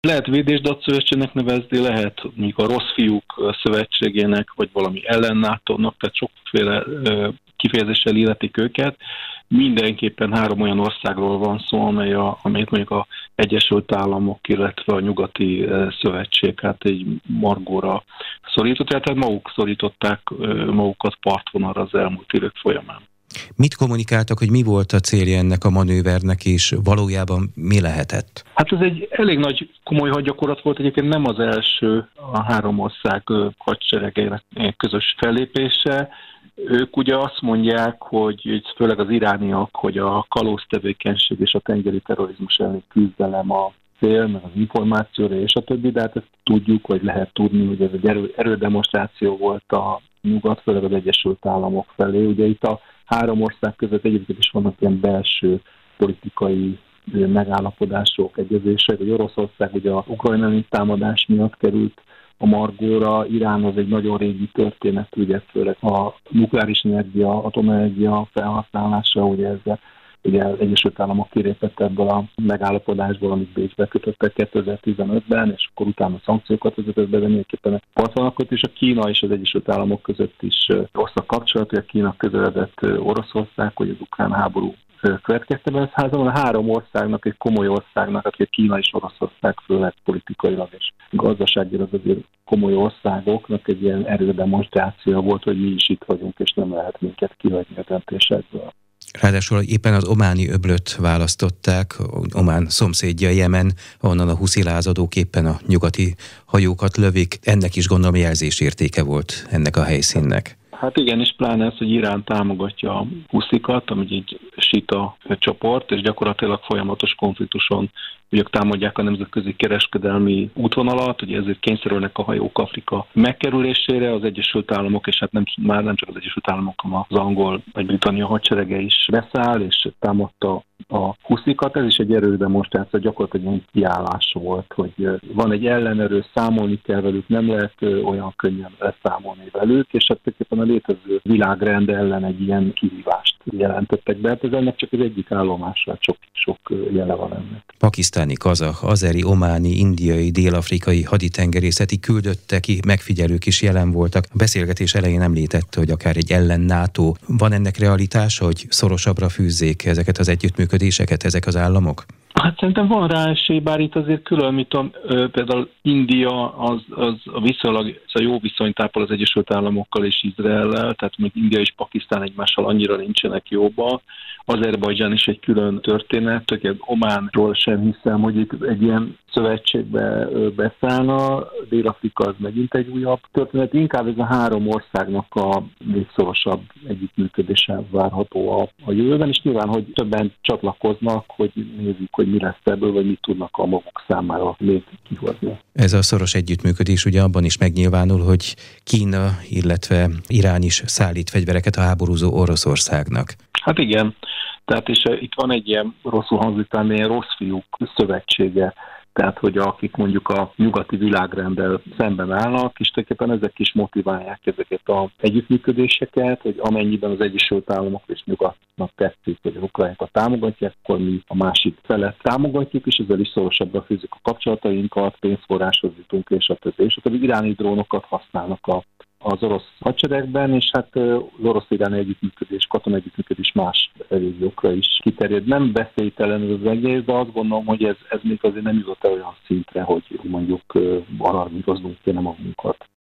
Lehet Védésdat szövetségnek nevezni, lehet mondjuk a Rossz Fiúk Szövetségének, vagy valami ellennátónak, tehát sokféle kifejezéssel illetik őket. Mindenképpen 3 olyan országról van szó, amelyet mondjuk az Egyesült Államok, illetve a Nyugati Szövetség hát egy margóra szorított, tehát maguk szorították magukat partvonalra az elmúlt évek folyamán. Mit kommunikáltak, hogy mi volt a célja ennek a manővernek, és valójában mi lehetett? Hát ez egy elég nagy komoly hadgyakorlat volt, egyébként nem az első a 3 ország hadseregeinek közös fellépése. Ők ugye azt mondják, hogy főleg az irániak, hogy a kalóztevékenység és a tengeri terrorizmus elleni küzdelem a cél, meg az információra és a többi, de hát ezt tudjuk, vagy lehet tudni, hogy ez egy erődemonstráció volt a nyugat, főleg az Egyesült Államok felé. Ugye itt a 3 ország között egyébként is vannak ilyen belső politikai megállapodások, egyezések, hogy Oroszország ugye a ukrajnai támadás miatt került a margóra, Irán az egy nagyon régi történet, ugye főleg a nukleáris energia, atomenergia felhasználása, ugye ezzel ugye az Egyesült Államok kilépett ebből a megállapodásból, amit Bécsbe kötöttek 2015-ben, és akkor utána szankciókat vezetett be, de mindenképpen partnerakot, és a Kína és az Egyesült Államok között is rossz a kapcsolat, hogy a Kína közeledett Oroszország, hogy az ukrán háború következtében. Ez házban a 3 országnak, egy komoly országnak, akik Kína és Oroszország főleg politikailag és gazdaságilag azért komoly országoknak egy ilyen erődemonstráció volt, hogy mi is itt vagyunk, és nem lehet minket kihagyni a döntésekből. Ráadásul éppen az ománi öblöt választották, Omán szomszédja Jemen, onnan a huszi lázadók éppen a nyugati hajókat lövik. Ennek is gondolom jelzésértéke volt ennek a helyszínnek. Hát igen, és pláne ez, hogy Irán támogatja a huszikat, ami egy sita csoport, és gyakorlatilag folyamatos konfliktuson ők támadják a nemzetközi kereskedelmi útvonalat, ugye ezért kényszerülnek a hajók Afrika megkerülésére, az Egyesült Államok, és hát már nem csak az Egyesült Államok, hanem az angol vagy Britannia hadserege is beszáll, és támadta a huszikat. Ez is egy erődemonstráció, gyakorlatilag egy kiállás volt, hogy van egy ellenerő, számolni kell velük, nem lehet olyan könnyen leszámolni velük, és hát tulajdonképpen a létező világrend ellen egy ilyen kihívást jelentettek be. Hát ez ennek csak az egyik állomása, sok jele van ennek. Pakisztáni, kazah, azeri, ománi, indiai, dél-afrikai haditengerészeti küldöttek, megfigyelők is jelen voltak. A beszélgetés elején említette, hogy akár egy ellen-NATO. Van ennek realitása, hogy szorosabbra fűzzék ezeket az együttműködéseket, ezek az államok? Hát szerintem van rá esély, bár itt azért külön, például India az viszonylag jó viszonyt ápol az Egyesült Államokkal és Izraellel, tehát még India és Pakisztán egymással annyira nincsenek jóba. Azerbajdzsán is egy külön történet, hogy Ománról sem hiszem, hogy itt egy ilyen szövetségbe beszállna, Dél-Afrika az megint egy újabb történet. Inkább ez a 3 országnak a még szorosabb együttműködése várható a jövőben, és nyilván, hogy többen csatlakoznak, hogy nézzük, hogy mi lesz ebből, vagy mit tudnak a maguk számára még kihozni. Ez a szoros együttműködés ugye abban is megnyilvánul, hogy Kína, illetve Irán is szállít fegyvereket a háborúzó Oroszországnak. Hát igen, tehát és itt van egy ilyen rosszul hangzik, ilyen Rossz Fiúk Szövetsége, tehát hogy akik mondjuk a nyugati világrenddel szemben állnak, és tulajdonképpen ezek is motiválják ezeket az együttműködéseket, hogy amennyiben az Egyesült Államok és nyugatnak tetszik, hogy az ukránokat támogatják, akkor mi a másik felet támogatjuk, és ezzel is szorosabbra fűzzük a kapcsolatainkat, pénzforráshoz jutunk, és a többi. És a többi iráni drónokat használnak az orosz hadseregben, és hát az orosz-iráni együttműködés, katonai együttműködés más régiókra is kiterjed. Nem veszélytelen ez az egész, de azt gondolom, hogy ez még azért nem jutott el olyan szintre, hogy mondjuk alarmíroznunk kéne magunkat.